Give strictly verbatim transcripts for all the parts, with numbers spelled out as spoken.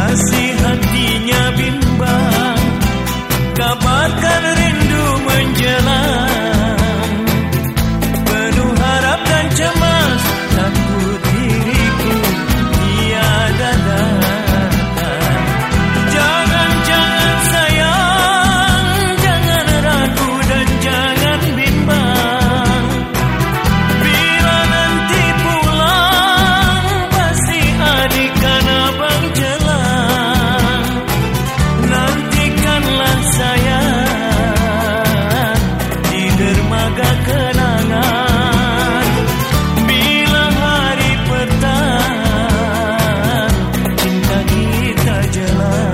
Kekasih hatinya bimbang, kabarkan rindu menjelang. Penuh harap dan cemas, takut diriku tiada datang. Jangan-jangan sayang, jangan ragu dan jangan bimbang. Bila nanti pulang, pasti adik kan abang jelang. Nantikanlah sayang di dermaga kenangan. Bila hari petang, cinta kita jalan.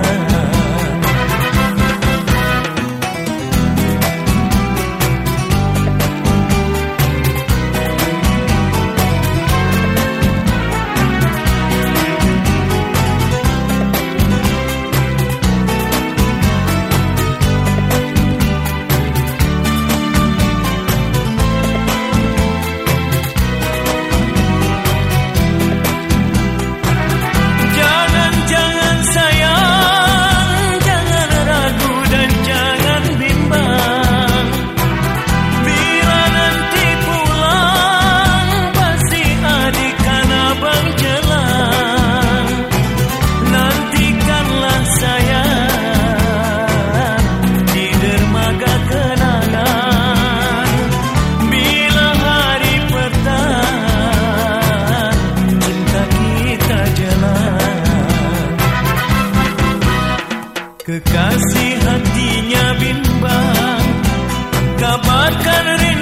Jangan-jangan sayang, jangan ragu dan jangan bimbang. Bila nanti pulang, pasti adik kan abang jelang. Nantikanlah sayang di dermaga kenangan. Bila hari petang, cinta kita jalan. Kekasih hatinya bimbang, kabarkan rindu